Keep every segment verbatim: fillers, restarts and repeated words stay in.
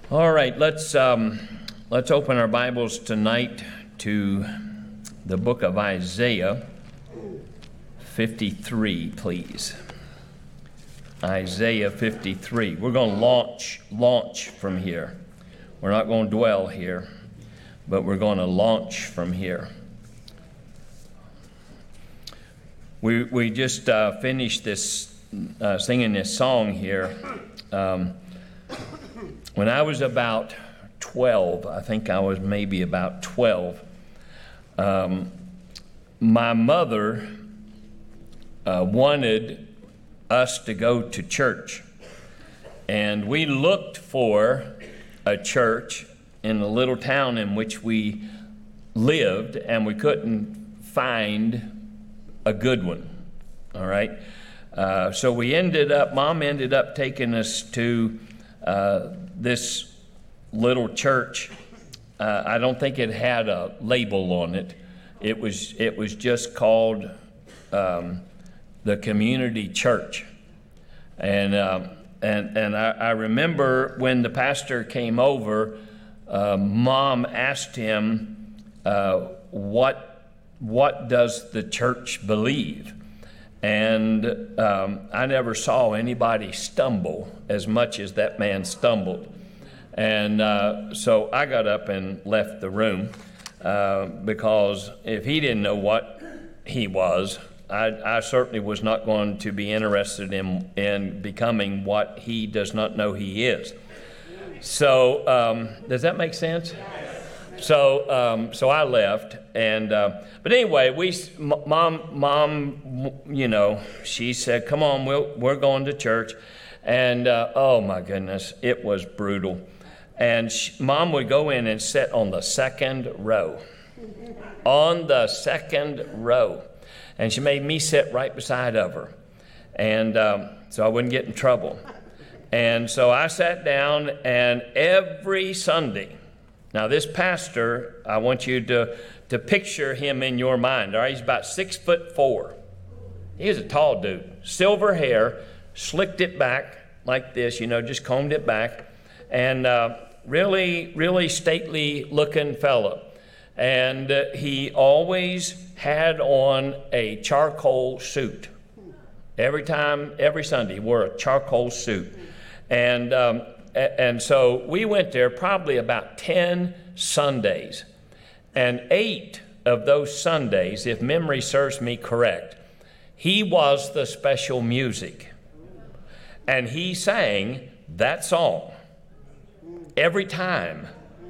All right, let's um, let's open our Bibles tonight to the book of Isaiah fifty-three, please. Isaiah fifty-three. We're going to launch launch from here. We're not going to dwell here, but we're going to launch from here. We we just uh, finished this uh, singing this song here. Um, when I was about twelve, I think I was maybe about twelve. Um, my mother uh, wanted us to go to church, and we looked for a church in the little town in which we lived, and we couldn't find a good one. All right, uh, so we ended up. Mom ended up taking us to uh, this little church. Uh, I don't think it had a label on it. It was it was just called um, the Community Church, and um, and and I, I remember when the pastor came over, uh, Mom asked him, uh, "What what does the church believe?" And um, I never saw anybody stumble as much as that man stumbled. And uh, so I got up and left the room uh, because if he didn't know what he was, I, I certainly was not going to be interested in, in becoming what he does not know he is. So um, does that make sense? So um, so I left, and uh, but anyway, we mom mom you know she said, "Come on, we'll, we're going to church," and uh, oh my goodness, it was brutal. And she, Mom would go in and sit on the second row, on the second row, and she made me sit right beside of her, and um, so I wouldn't get in trouble. And so I sat down, and every Sunday. Now, this pastor, I want you to, to picture him in your mind. All right, he's about six foot four. He was a tall dude, silver hair, slicked it back like this, you know, just combed it back, and uh, really, really stately looking fellow. And uh, he always had on a charcoal suit. Every time, every Sunday, he wore a charcoal suit. And um, And so we went there probably about ten Sundays. And eight of those Sundays, if memory serves me correct, he was the special music. And he sang that song every time.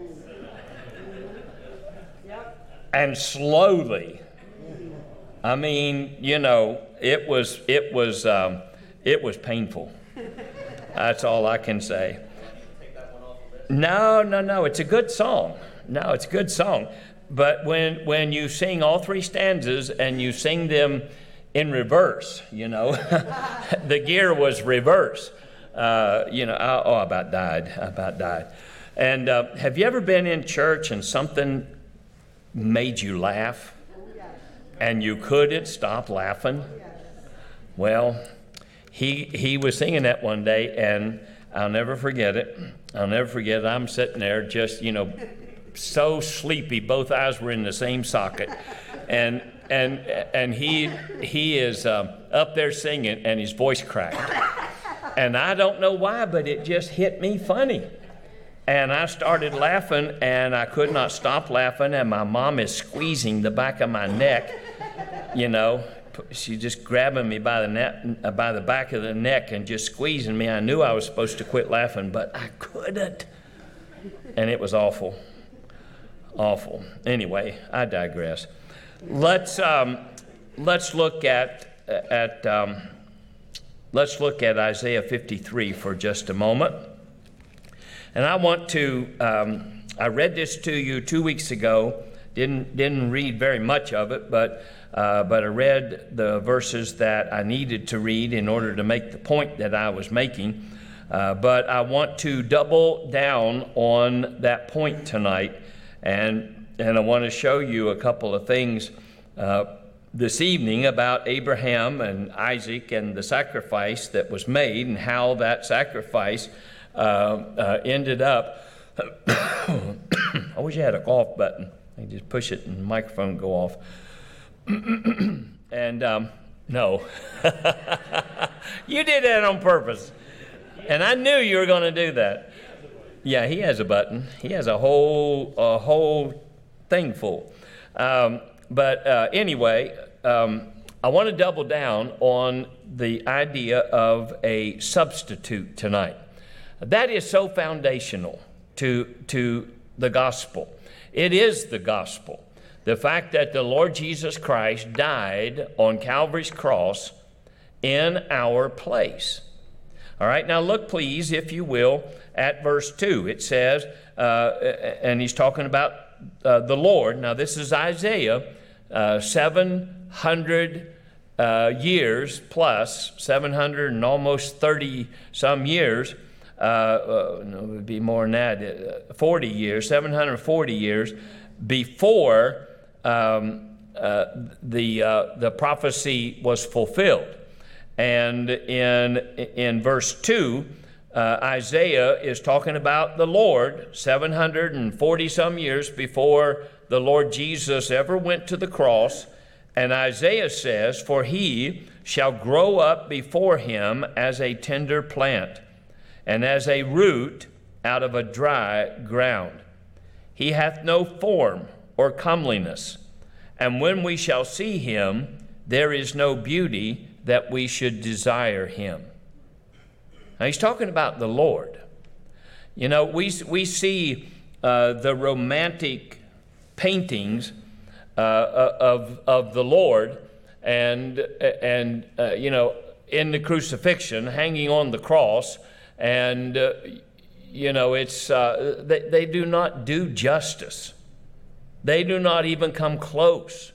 And slowly. I mean, you know, it was it was um, it was painful. That's all I can say. No, no, no. It's a good song. No, it's a good song. But when when you sing all three stanzas and you sing them in reverse, you know, the gear was reverse. Uh, you know, I, oh, I about died. I about died. And uh, have you ever been in church and something made you laugh and you couldn't stop laughing? Well, he he was singing that one day, and I'll never forget it. I'll never forget it. I'm sitting there just, you know, so sleepy. Both eyes were in the same socket. And and and he he is um, up there singing, and his voice cracked. And I don't know why, but it just hit me funny. And I started laughing, and I could not stop laughing. And my mom is squeezing the back of my neck, you know. She just grabbing me by the neck, by the back of the neck and just squeezing me. I knew I was supposed to quit laughing, but I couldn't. And it was awful. Awful. Anyway, I digress. Let's um, let's look at at um, let's look at Isaiah fifty-three for just a moment. And I want to um, I read this to you two weeks ago. Didn't didn't read very much of it, but uh, but I read the verses that I needed to read in order to make the point that I was making. Uh, but I want to double down on that point tonight, and and I want to show you a couple of things uh, this evening about Abraham and Isaac and the sacrifice that was made and how that sacrifice uh, uh, ended up, I wish I had a cough button. I just push it and the microphone go off. And um, no, you did that on purpose. And I knew you were going to do that. Yeah, he has a button. He has a whole, a whole thing full. Um, but uh, anyway, um, I want to double down on the idea of a substitute tonight. That is so foundational to, to the gospel. It is the gospel. The fact that the Lord Jesus Christ died on Calvary's cross in our place. All right, now look, please, if you will, at verse two. It says, uh, and he's talking about uh, the Lord. Now, this is Isaiah, uh, seven hundred uh, years plus, seven hundred and almost thirty some years. Uh, uh, no, it would be more than that, uh, forty years, seven hundred forty years before um, uh, the uh, the prophecy was fulfilled. And in, in verse two, uh, Isaiah is talking about the Lord seven hundred forty some years before the Lord Jesus ever went to the cross. And Isaiah says, "For he shall grow up before him as a tender plant, and as a root out of a dry ground. He hath no form or comeliness, and when we shall see him, there is no beauty that we should desire him." Now he's talking about the Lord. You know, we we see uh, the romantic paintings uh, of of the Lord, and and uh, you know, in the crucifixion, hanging on the cross, and uh, you know, it's uh, they they do not do justice. They do not even come close.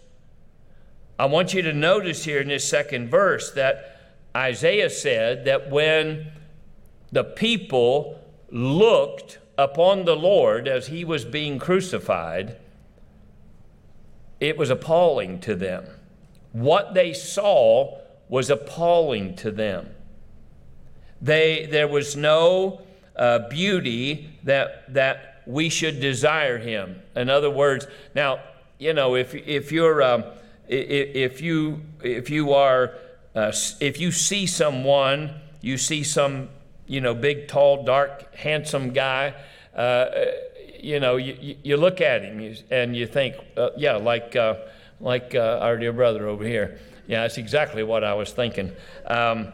I want you to notice here in this second verse that Isaiah said that when the people looked upon the Lord as he was being crucified, it was appalling to them. What they saw was appalling to them. They, there was no uh, beauty that, that we should desire him. In other words, now, you know, if, if you're... Um, If you if you are uh, if you see someone, you see some you know big, tall, dark, handsome guy, uh, you know you, you look at him and you think, uh, yeah, like uh, like uh, our dear brother over here. Yeah, that's exactly what I was thinking. Um,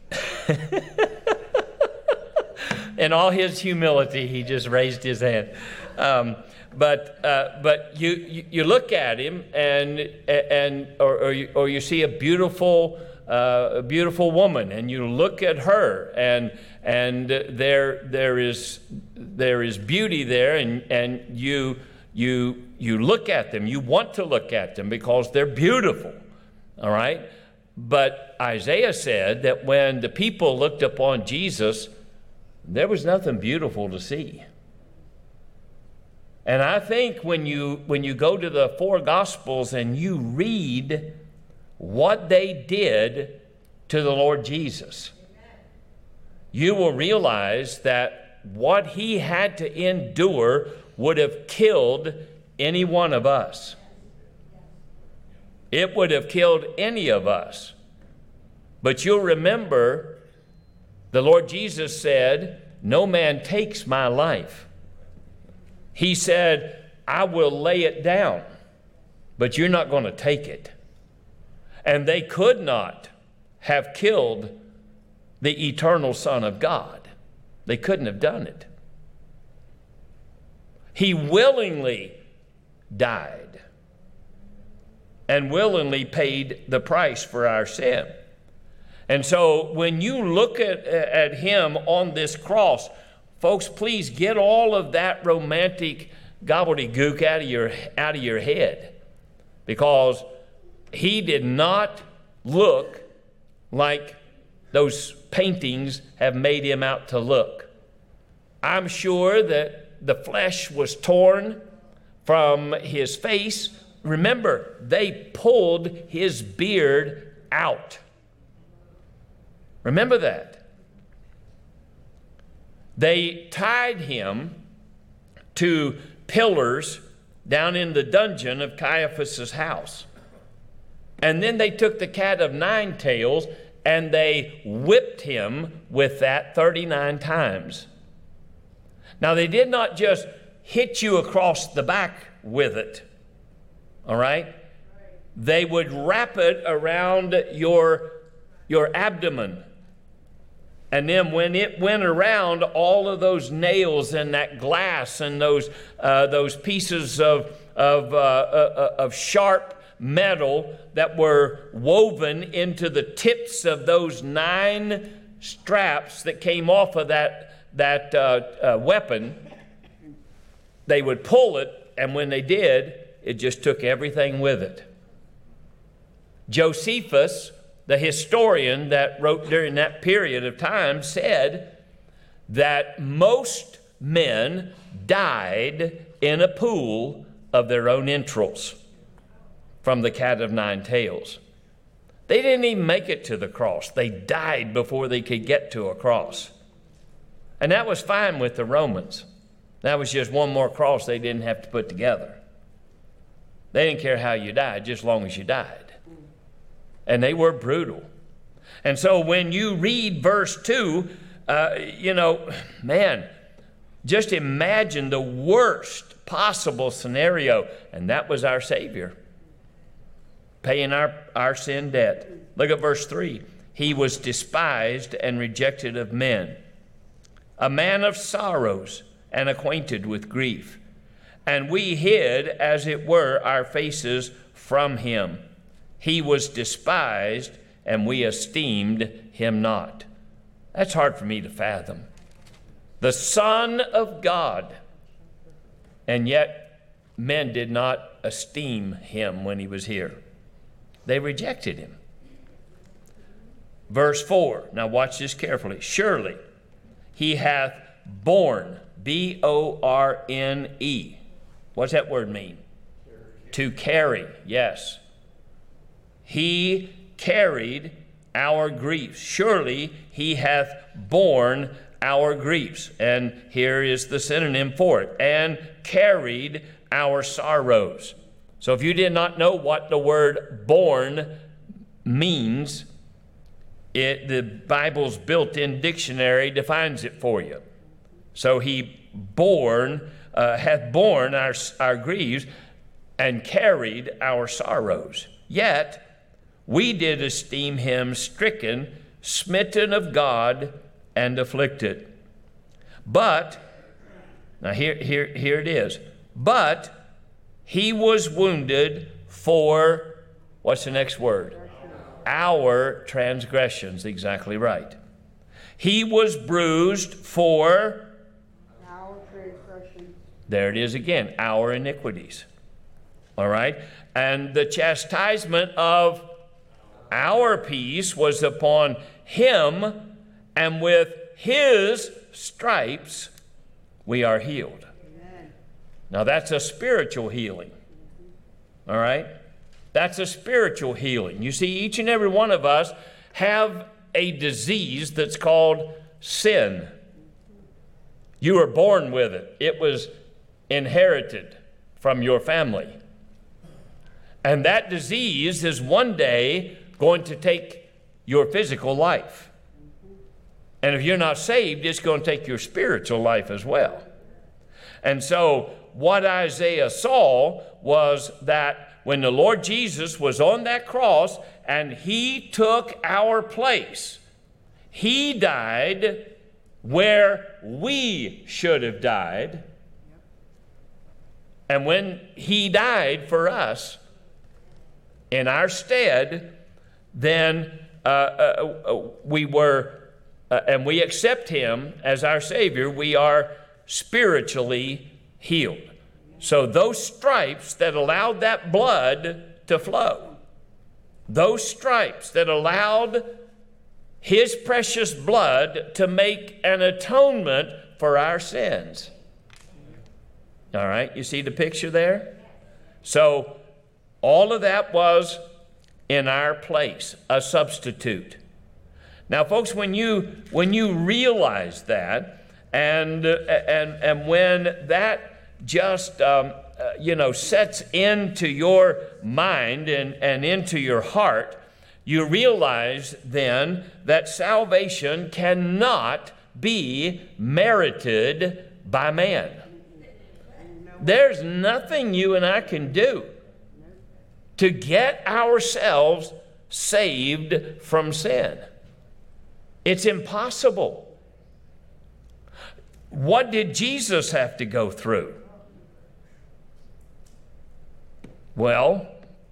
in all his humility, he just raised his hand. Um, But uh, but you, you you look at him and and or or you, or you see a beautiful uh, a beautiful woman, and you look at her, and and there there is there is beauty there, and and you you you look at them, you want to look at them because they're beautiful, all right. But Isaiah said that when the people looked upon Jesus, there was nothing beautiful to see. And I think when you when you go to the four Gospels and you read what they did to the Lord Jesus, you will realize that what he had to endure would have killed any one of us. It would have killed any of us. But you'll remember the Lord Jesus said, "No man takes my life." He said, "I will lay it down, but you're not going to take it." And they could not have killed the eternal Son of God. They couldn't have done it. He willingly died and willingly paid the price for our sin. And so when you look at, at him on this cross, folks, please get all of that romantic gobbledygook out of your out of your head, because he did not look like those paintings have made him out to look. I'm sure that the flesh was torn from his face. Remember, they pulled his beard out. Remember that. They tied him to pillars down in the dungeon of Caiaphas's house. And then they took the cat of nine tails and they whipped him with that thirty-nine times. Now, they did not just hit you across the back with it, all right? They would wrap it around your, your abdomen. And then when it went around, all of those nails and that glass and those, uh, those pieces of, of, uh, uh, of sharp metal that were woven into the tips of those nine straps that came off of that that uh, uh, weapon, they would pull it, and when they did, it just took everything with it. Josephus, the historian that wrote during that period of time, said that most men died in a pool of their own entrails from the cat of nine tails. They didn't even make it to the cross. They died before they could get to a cross. And that was fine with the Romans. That was just one more cross they didn't have to put together. They didn't care how you died, just as long as you died. And they were brutal. And so when you read verse two, uh, you know, man, just imagine the worst possible scenario. And that was our Savior, paying our, our sin debt. Look at verse three. He was despised and rejected of men, a man of sorrows and acquainted with grief. And we hid, as it were, our faces from him. He was despised, and we esteemed him not. That's hard for me to fathom. The Son of God, and yet men did not esteem him when he was here. They rejected him. Verse four, now watch this carefully. Surely he hath borne, B O R N E. What's that word mean? To carry, yes. He carried our griefs. Surely he hath borne our griefs. And here is the synonym for it. And carried our sorrows. So if you did not know what the word borne means, It, the Bible's built-in dictionary defines it for you. So he borne, uh, hath borne our, our griefs and carried our sorrows. Yet we did esteem him stricken, smitten of God, and afflicted. But, now here, here, here it is. But he was wounded for, what's the next word? Our transgressions. Exactly right. He was bruised for our transgressions. There it is again, our iniquities. All right? And the chastisement of our peace was upon him, and with his stripes we are healed. Amen. Now that's a spiritual healing. All right? That's a spiritual healing. You see, each and every one of us have a disease that's called sin. You were born with it. It was inherited from your family. And that disease is one day going to take your physical life. And if you're not saved, it's going to take your spiritual life as well. And so what Isaiah saw was that when the Lord Jesus was on that cross and he took our place, he died where we should have died. And when he died for us in our stead, then uh, uh, uh, we were, uh, and we accept him as our Savior, we are spiritually healed. So those stripes that allowed that blood to flow, those stripes that allowed his precious blood to make an atonement for our sins. All right, you see the picture there? So all of that was in our place, a substitute. Now, folks, when you when you realize that, And, uh, and, and when that just, um, uh, you know, sets into your mind and, and into your heart, you realize then that salvation cannot be merited by man. There's nothing you and I can do to get ourselves saved from sin. It's impossible. What did Jesus have to go through? Well,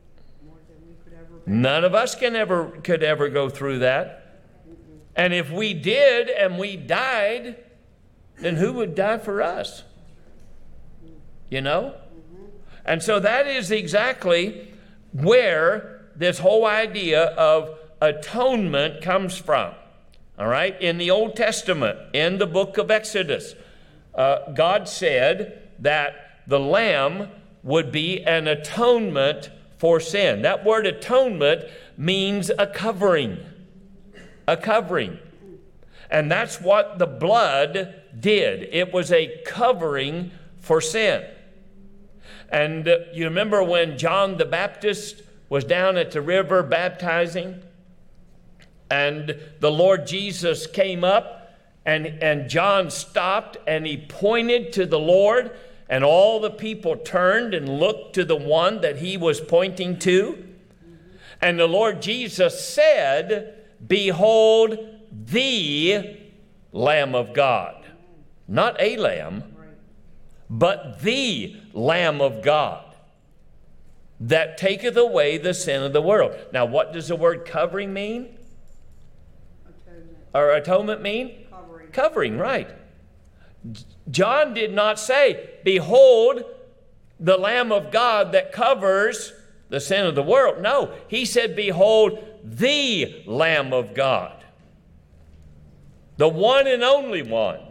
none of us can ever could ever go through that. And if we did and we died, then who would die for us? You know? And so that is exactly where this whole idea of atonement comes from. All right? In the Old Testament, in the book of Exodus, uh, God said that the lamb would be an atonement for sin. That word atonement means a covering. A covering. And that's what the blood did. It was a covering for sin. And uh, you remember when John the Baptist was down at the river baptizing, and the Lord Jesus came up, and, and John stopped, and he pointed to the Lord, and all the people turned and looked to the one that he was pointing to. And the Lord Jesus said, "Behold the Lamb of God." Not a lamb, but the Lamb of God that taketh away the sin of the world. Now, what does the word covering mean? Atonement. Or atonement mean? Covering. Covering, right. John did not say, "Behold the Lamb of God that covers the sin of the world." No, he said, "Behold the Lamb of God." The one and only one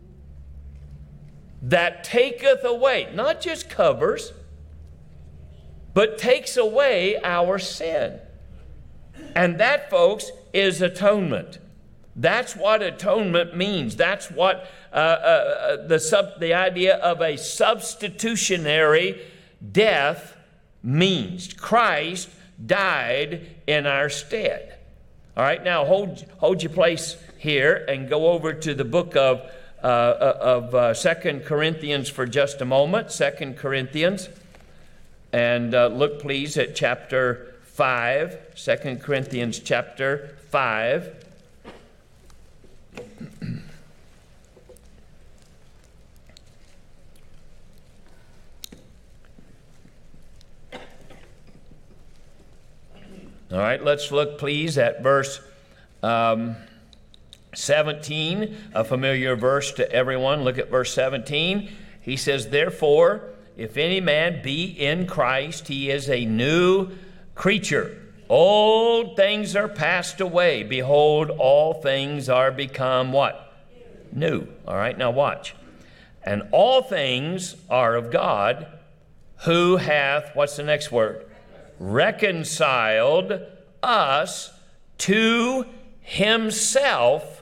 that taketh away, not just covers, but takes away our sin. And that, folks, is atonement. That's what atonement means. That's what uh, uh, the, sub, the idea of a substitutionary death means. Christ died in our stead. All right, now hold, hold your place here and go over to the book of Uh, of uh, Second Corinthians for just a moment. Second Corinthians. And uh, look, please, at chapter five. Second Corinthians chapter five. All right, let's look, please, at verse Um, seventeen, a familiar verse to everyone. Look at verse seventeen. He says, "Therefore, if any man be in Christ, he is a new creature. Old things are passed away. Behold, all things are become" what? New. All right, now watch. "And all things are of God, who hath," what's the next word? "Reconciled us to himself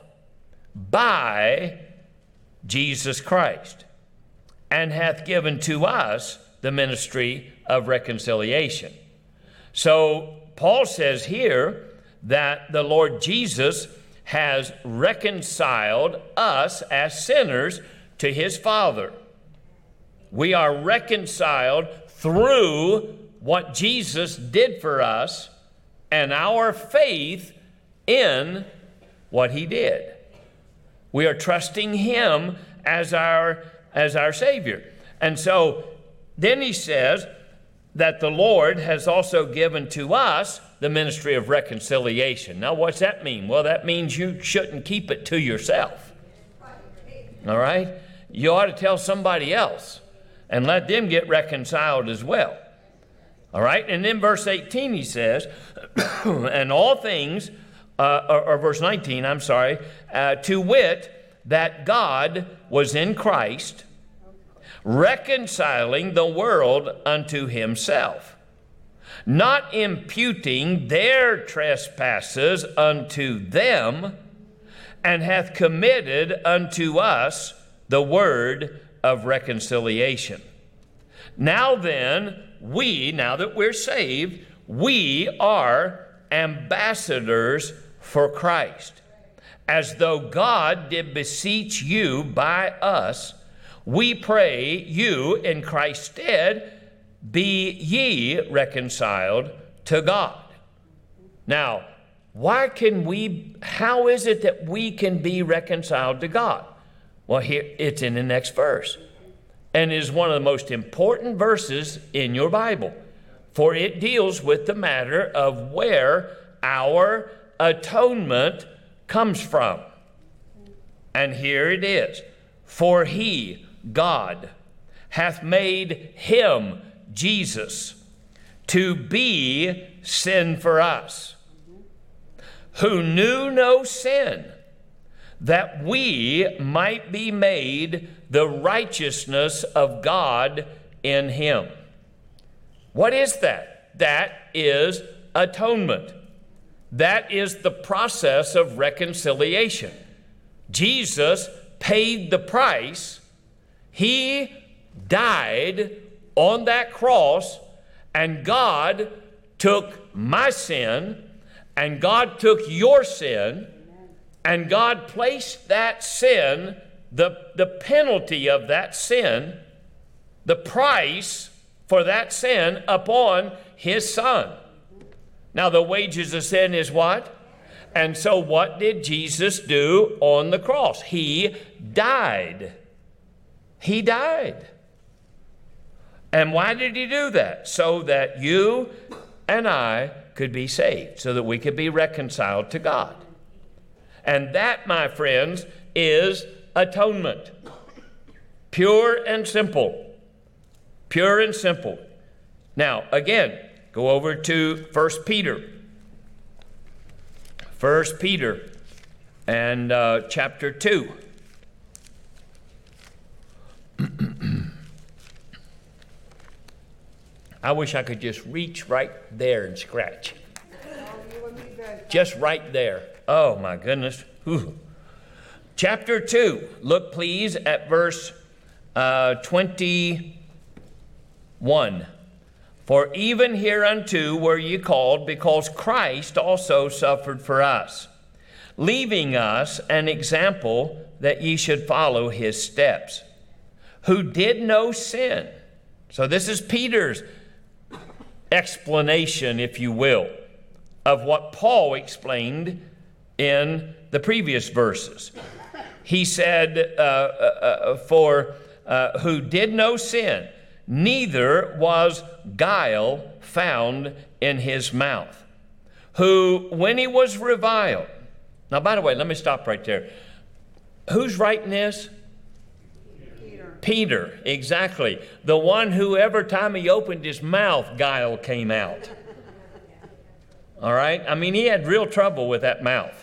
by Jesus Christ, and hath given to us the ministry of reconciliation." So Paul says here that the Lord Jesus has reconciled us as sinners to his Father. We are reconciled through what Jesus did for us and our faith in what he did. We are trusting him as our, as our Savior. And so then he says that the Lord has also given to us the ministry of reconciliation. Now, what's that mean? Well, that means you shouldn't keep it to yourself. All right? You ought to tell somebody else and let them get reconciled as well. All right? And then verse eighteen, he says, "And all things," uh, or, or verse nineteen, I'm sorry, uh, "to wit, that God was in Christ, reconciling the world unto himself, not imputing their trespasses unto them, and hath committed unto us the word of reconciliation. Now then, we, now that we're saved, we are ambassadors for Christ. As though God did beseech you by us, we pray you in Christ's stead, be ye reconciled to God. Now, why can we, how is it that we can be reconciled to God? Well, here it's in the next verse, and is one of the most important verses in your Bible, for it deals with the matter of where our atonement comes from. And here it is. For he, God, hath made him, Jesus, to be sin for us, who knew no sin, that we might be made the righteousness of God in him. What is that? That is atonement. That is the process of reconciliation. Jesus paid the price. He died on that cross, and God took my sin, and God took your sin, and God placed that sin, the, the penalty of that sin, the price for that sin upon his son. Now, the wages of sin is what? And so what did Jesus do on the cross? He died. He died. And why did he do that? So that you and I could be saved, so that we could be reconciled to God. And that, my friends, is atonement. Pure and simple. Pure and simple. Now, again, go over to First Peter. First Peter and uh, chapter two. I wish I could just reach right there and scratch. Just right there. Oh, my goodness. Whew. Chapter two. Look, please, at verse uh, twenty-one. For even hereunto were ye called, because Christ also suffered for us, leaving us an example that ye should follow his steps, who did no sin. So this is Peter's explanation, if you will, of what Paul explained in the previous verses. He said, uh, uh, for uh, who did no sin, neither was guile found in his mouth, who, when he was reviled. Now, by the way, let me stop right there. Who's writing this? Peter. Peter, exactly. The one who every time he opened his mouth, guile came out. All right? I mean, he had real trouble with that mouth.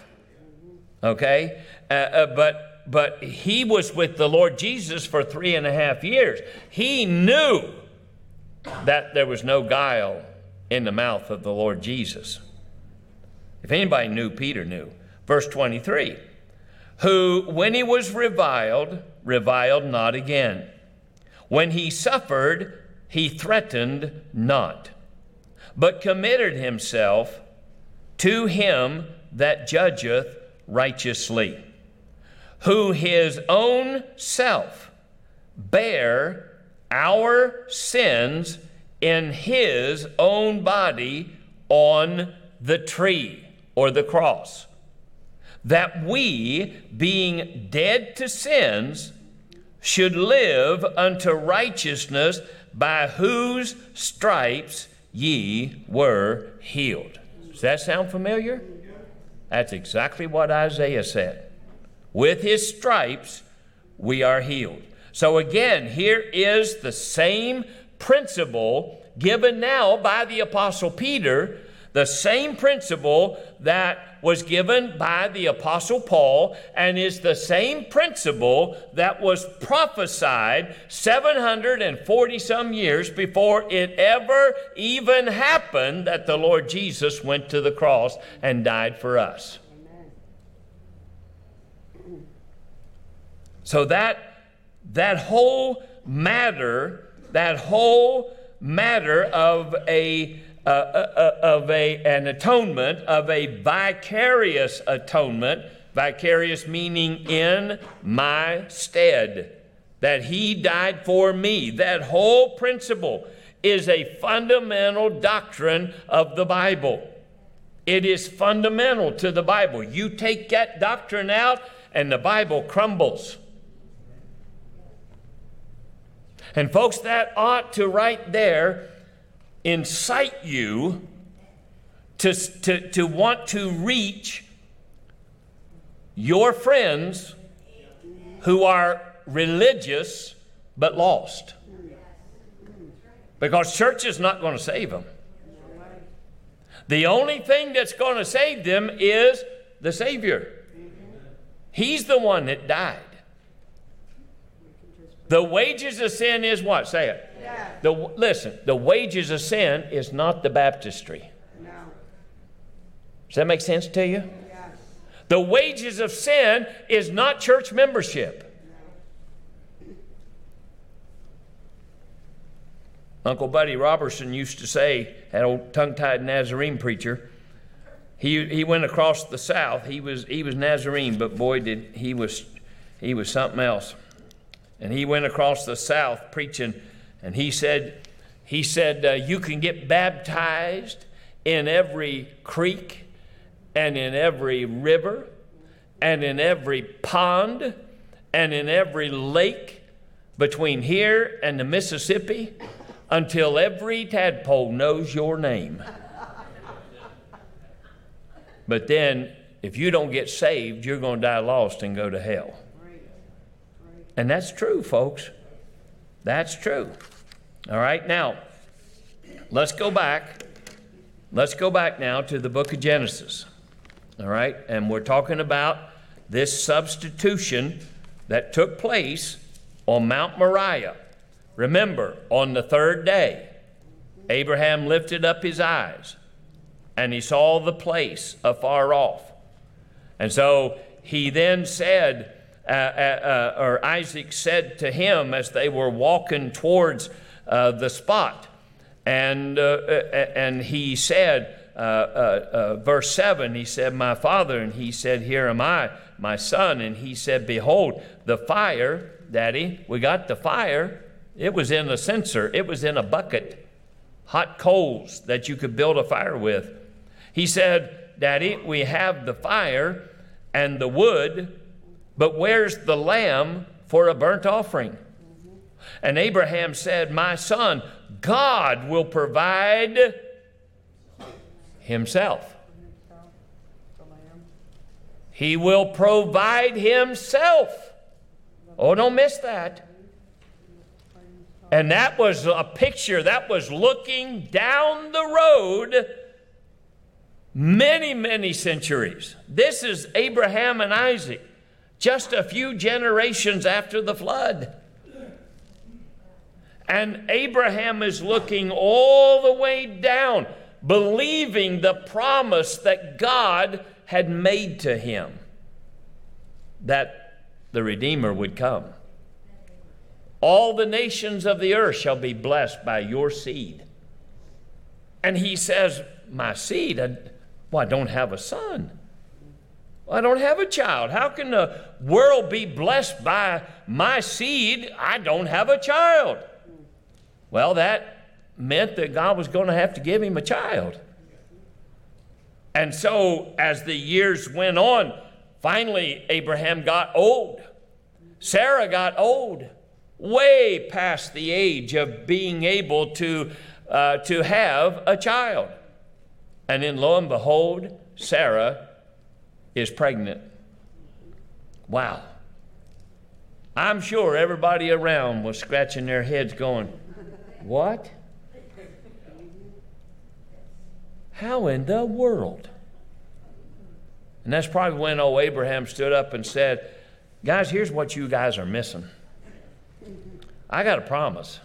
Okay? Uh, uh, but but he was with the Lord Jesus for three and a half years. He knew that there was no guile in the mouth of the Lord Jesus. If anybody knew, Peter knew. Verse twenty-three, who, when he was reviled, reviled not again. When he suffered, he threatened not, but committed himself to him that judgeth righteously, who his own self bare our sins in his own body on the tree or the cross, that we, being dead to sins, should live unto righteousness, by whose stripes ye were healed. Does that sound familiar? That's exactly what Isaiah said. With his stripes, we are healed. So again, here is the same principle given now by the Apostle Peter, the same principle that was given by the Apostle Paul, and is the same principle that was prophesied seven hundred forty some years before it ever even happened that the Lord Jesus went to the cross and died for us. So that that whole matter, that whole matter of a uh, uh, of a an atonement, of a vicarious atonement, vicarious meaning in my stead, that he died for me. That whole principle is a fundamental doctrine of the Bible. It is fundamental to the Bible. You take that doctrine out and the Bible crumbles. And folks, that ought to right there incite you to, to, to want to reach your friends who are religious but lost. Because church is not going to save them. The only thing that's going to save them is the Savior. He's the one that died. The wages of sin is what? Say it. Yeah. The, listen, the wages of sin is not the baptistry. No. Does that make sense to you? Yes. The wages of sin is not church membership. Uncle Buddy Robertson used to say, that old tongue-tied Nazarene preacher, he he went across the South. He was he was Nazarene, but boy did he was he was something else. And he went across the South preaching, and he said he said uh, you can get baptized in every creek and in every river and in every pond and in every lake between here and the Mississippi, until every tadpole knows your name. But then, if you don't get saved, you're going to die lost and go to hell. And that's true, folks. That's true. All right, now, let's go back. Let's go back now to the book of Genesis. All right, and we're talking about this substitution that took place on Mount Moriah. Remember, on the third day, Abraham lifted up his eyes and he saw the place afar off. And so he then said, uh, uh, uh, or Isaac said to him as they were walking towards uh, the spot, and, uh, uh, and he said, uh, uh, uh, verse seven, he said, my father, and he said, here am I, my son. And he said, behold, the fire, Daddy, we got the fire. It was in a censer. It was in a bucket. Hot coals that you could build a fire with. He said, Daddy, we have the fire and the wood, but where's the lamb for a burnt offering? And Abraham said, my son, God will provide himself. He will provide himself. Oh, don't miss that. And that was a picture, that was looking down the road many, many centuries. This is Abraham and Isaac, just a few generations after the flood. And Abraham is looking all the way down, believing the promise that God had made to him, that the Redeemer would come. All the nations of the earth shall be blessed by your seed. And he says, my seed? I, well, I don't have a son. Well, I don't have a child. How can the world be blessed by my seed? I don't have a child. Well, that meant that God was going to have to give him a child. And so as the years went on, finally Abraham got old. Sarah got old. Way past the age of being able to, uh, to have a child. And then lo and behold, Sarah is pregnant. Wow. I'm sure everybody around was scratching their heads going, what? How in the world? And that's probably when old Abraham stood up and said, guys, here's what you guys are missing. I got a promise.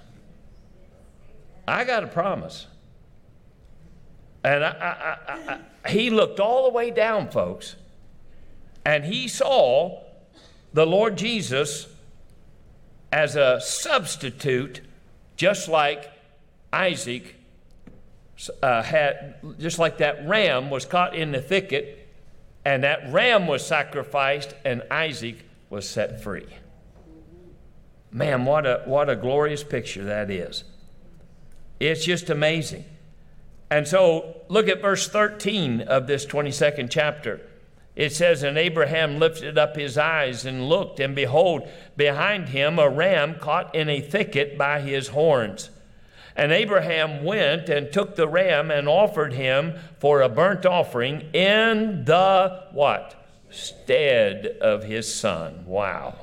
I got a promise. And I, I, I, I, he looked all the way down, folks, and he saw the Lord Jesus as a substitute, just like Isaac uh, had, just like that ram was caught in the thicket, and that ram was sacrificed, and Isaac was set free. Man, what a what a glorious picture that is. It's just amazing. And so look at verse thirteen of this twenty-second chapter. It says, and Abraham lifted up his eyes and looked, and behold, behind him a ram caught in a thicket by his horns. And Abraham went and took the ram and offered him for a burnt offering in the what? Stead of his son. Wow.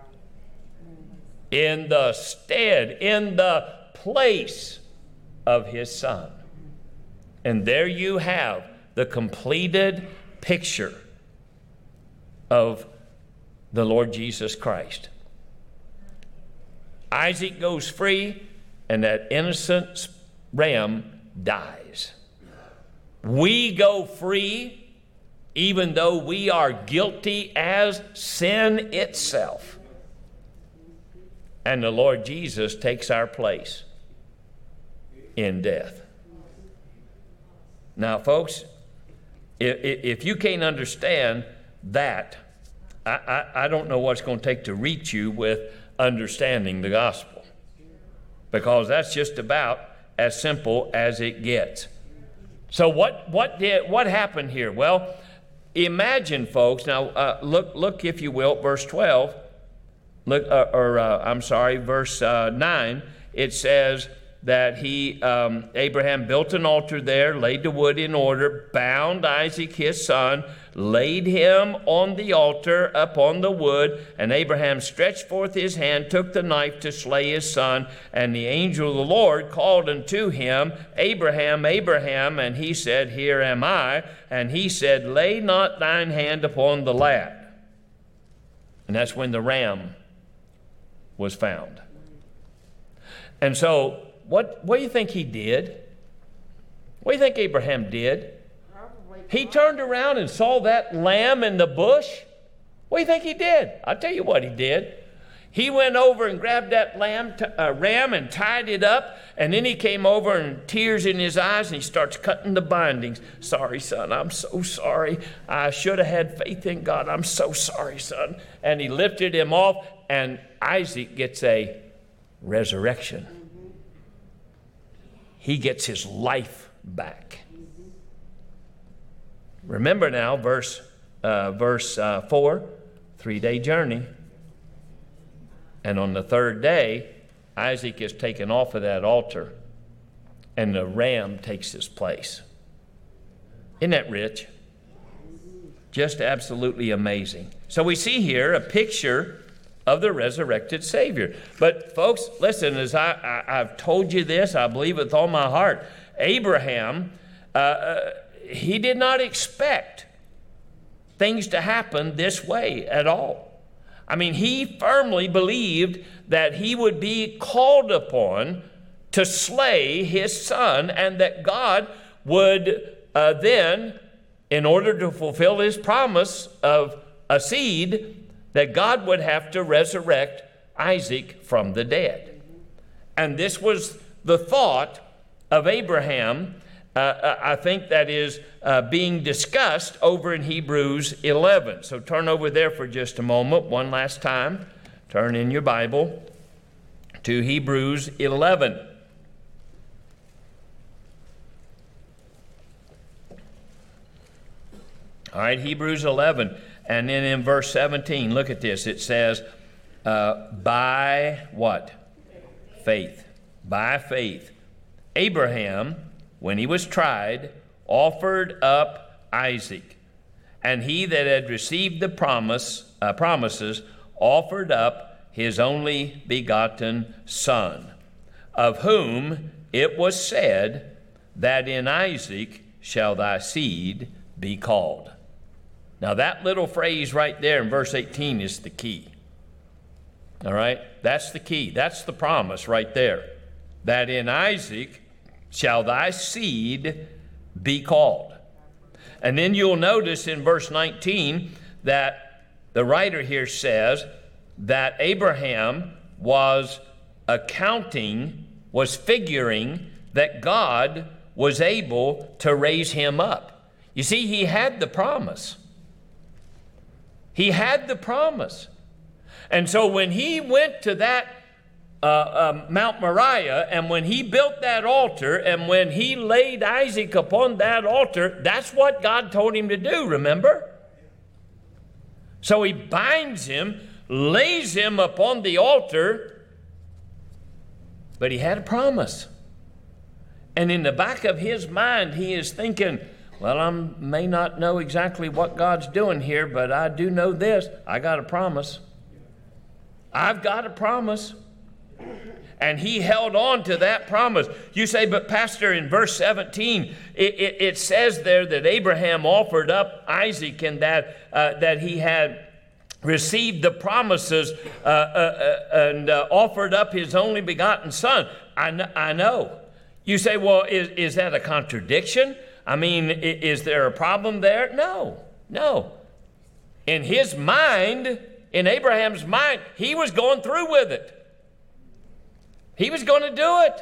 In the stead, in the place of his son. And there you have the completed picture of the Lord Jesus Christ. Isaac goes free, and that innocent ram dies. We go free, even though we are guilty as sin itself. And the Lord Jesus takes our place in death. Now, folks, if, if you can't understand that, I, I, I don't know what it's going to take to reach you with understanding the gospel, because that's just about as simple as it gets. So what what did what happened here? Well, imagine, folks. Now uh, look look if you will, verse twelve. Look, uh, or uh, I'm sorry, verse uh, nine. It says that he um, Abraham built an altar there, laid the wood in order, bound Isaac his son, laid him on the altar upon the wood, and Abraham stretched forth his hand, took the knife to slay his son, and the angel of the Lord called unto him, Abraham, Abraham, and he said, Here am I. And he said, Lay not thine hand upon the lad. And that's when the ram was found. And so, what, what do you think he did? What do you think Abraham did? He turned around and saw that lamb in the bush. What do you think he did? I'll tell you what he did. He went over and grabbed that lamb, t- uh, ram and tied it up, and then he came over and tears in his eyes, and he starts cutting the bindings. Sorry, son, I'm so sorry. I should have had faith in God. I'm so sorry, son. And he lifted him off, and Isaac gets a resurrection. He gets his life back. Remember now, verse uh, verse uh, four, three-day journey. And on the third day, Isaac is taken off of that altar, and the ram takes his place. Isn't that rich? Just absolutely amazing. So we see here a picture of the resurrected Savior. But folks, listen, as I, I, I've told you this, I believe with all my heart, Abraham, uh, uh, he did not expect things to happen this way at all. I mean, he firmly believed that he would be called upon to slay his son, and that God would uh, then, in order to fulfill his promise of a seed, that God would have to resurrect Isaac from the dead. And this was the thought of Abraham. Uh, I think that is uh, being discussed over in Hebrews eleven. So turn over there for just a moment, one last time. Turn in your Bible to Hebrews eleven. All right, Hebrews eleven. And then in verse seventeen, look at this. It says, uh, by what? Faith. By faith. Abraham, when he was tried, offered up Isaac. And he that had received the promise, uh, promises offered up his only begotten son, of whom it was said, that in Isaac shall thy seed be called. Now that little phrase right there in verse eighteen is the key. All right? That's the key. That's the promise right there. That in Isaac shall thy seed be called. And then you'll notice in verse nineteen that the writer here says that Abraham was accounting, was figuring that God was able to raise him up. You see, he had the promise. He had the promise. And so when he went to that uh, uh, Mount Moriah, and when he built that altar, and when he laid Isaac upon that altar, that's what God told him to do, remember? So he binds him, lays him upon the altar, but he had a promise. And in the back of his mind, he is thinking, well, I may not know exactly what God's doing here, but I do know this. I got a promise. I've got a promise. And he held on to that promise. You say, but Pastor, in verse seventeen, it, it, it says there that Abraham offered up Isaac and that, uh, that he had received the promises uh, uh, uh, and uh, offered up his only begotten son. I, kn- I know. You say, well, is, is that a contradiction? I mean, is there a problem there? No, no. In his mind, in Abraham's mind, he was going through with it. He was going to do it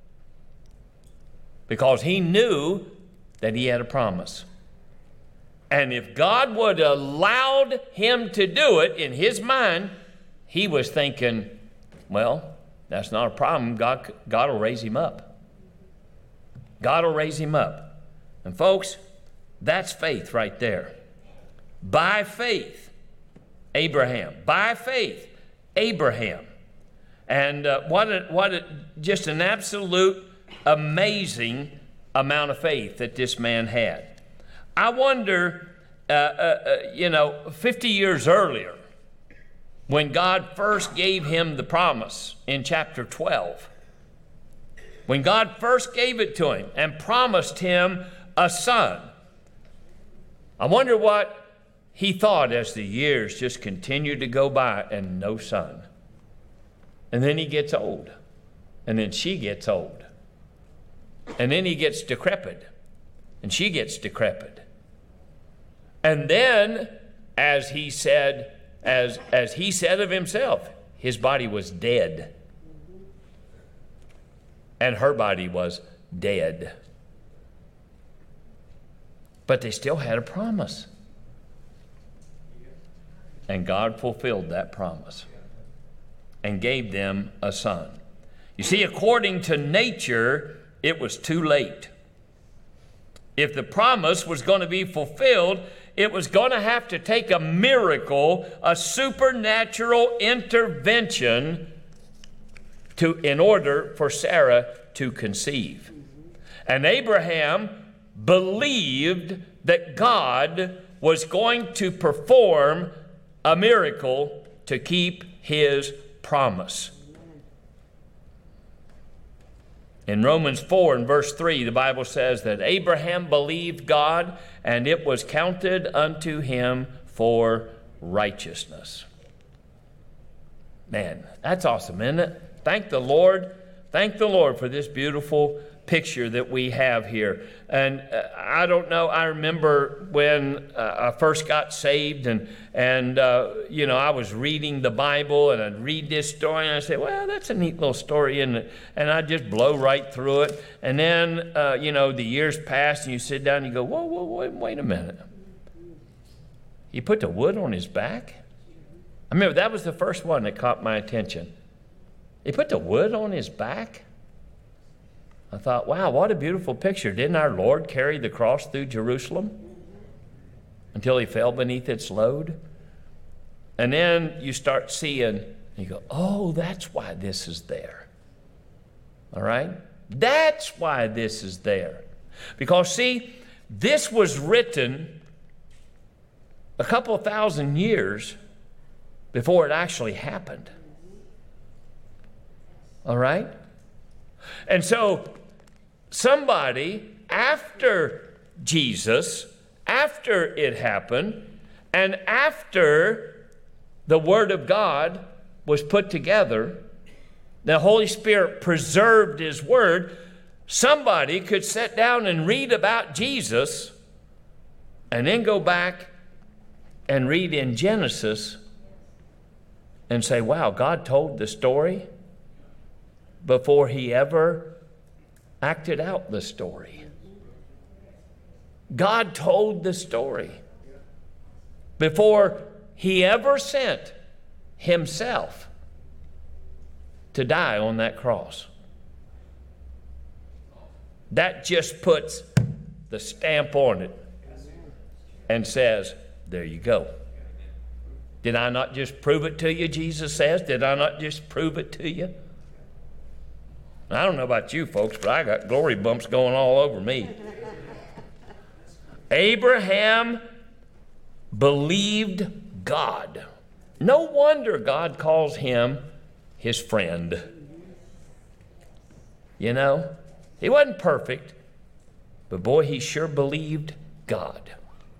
because he knew that he had a promise. And if God would have allowed him to do it, in his mind, he was thinking, well, that's not a problem. God, God will raise him up. God will raise him up. And folks, that's faith right there. By faith, Abraham. By faith, Abraham. And uh, what, a, what a, just an absolute amazing amount of faith that this man had. I wonder, uh, uh, uh, you know, fifty years earlier, when God first gave him the promise in chapter twelve, when God first gave it to him and promised him a son, I wonder what he thought as the years just continued to go by and no son. And then he gets old. And then she gets old. And then he gets decrepit. And she gets decrepit. And then, as he said, as, as he said of himself, his body was dead. And her body was dead. But they still had a promise. And God fulfilled that promise and gave them a son. You see, according to nature, it was too late. If the promise was going to be fulfilled, it was going to have to take a miracle, a supernatural intervention to, in order for Sarah to conceive. And Abraham believed that God was going to perform a miracle to keep his promise. In Romans four and verse three, the Bible says that Abraham believed God, and it was counted unto him for righteousness. Man, that's awesome, isn't it? Thank the Lord. Thank the Lord for this beautiful picture that we have here. And uh, I don't know, I remember when uh, I first got saved and, and uh, you know, I was reading the Bible and I'd read this story and I'd say, well, that's a neat little story, isn't it? And I'd just blow right through it. And then, uh, you know, the years passed and you sit down and you go, whoa, whoa, wait, wait a minute. He put the wood on his back? I remember that was the first one that caught my attention. He put the wood on his back? I thought, wow, what a beautiful picture. Didn't our Lord carry the cross through Jerusalem until he fell beneath its load? And then you start seeing, and you go, oh, that's why this is there. All right? That's why this is there. Because, see, this was written a couple of thousand years before it actually happened. All right? And so somebody after Jesus, after it happened, and after the Word of God was put together, the Holy Spirit preserved His Word, somebody could sit down and read about Jesus and then go back and read in Genesis and say, wow, God told the story before he ever acted out the story. God told the story before he ever sent himself to die on that cross. That just puts the stamp on it and says, there you go. Did I not just prove it to you, Jesus says? Did I not just prove it to you? I don't know about you folks, but I got glory bumps going all over me. Abraham believed God. No wonder God calls him his friend. You know, he wasn't perfect, but boy, he sure believed God.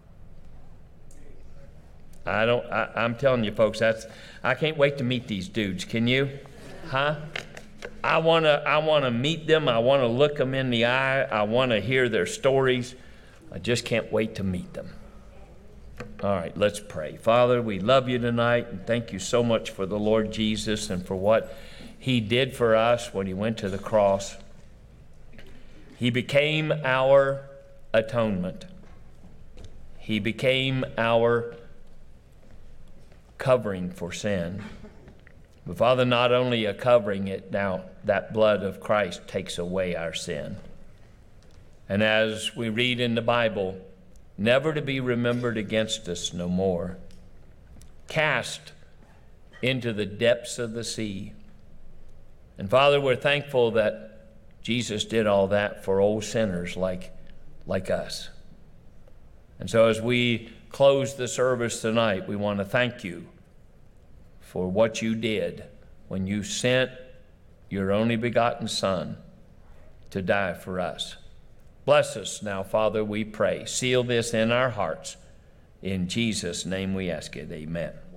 I don't, I, I'm telling you folks, that's, I can't wait to meet these dudes. Can you? Huh? I want to, I want to meet them. I want to look them in the eye. I want to hear their stories. I just can't wait to meet them. All right, let's pray. Father, we love you tonight, and thank you so much for the Lord Jesus and for what he did for us when he went to the cross. He became our atonement. He became our covering for sin. But Father, not only a covering it, now that blood of Christ takes away our sin. And as we read in the Bible, never to be remembered against us no more. Cast into the depths of the sea. And Father, we're thankful that Jesus did all that for old sinners like, like us. And so as we close the service tonight, we want to thank you for what you did when you sent your only begotten Son to die for us. Bless us now, Father, we pray. Seal this in our hearts. In Jesus' name we ask it. Amen.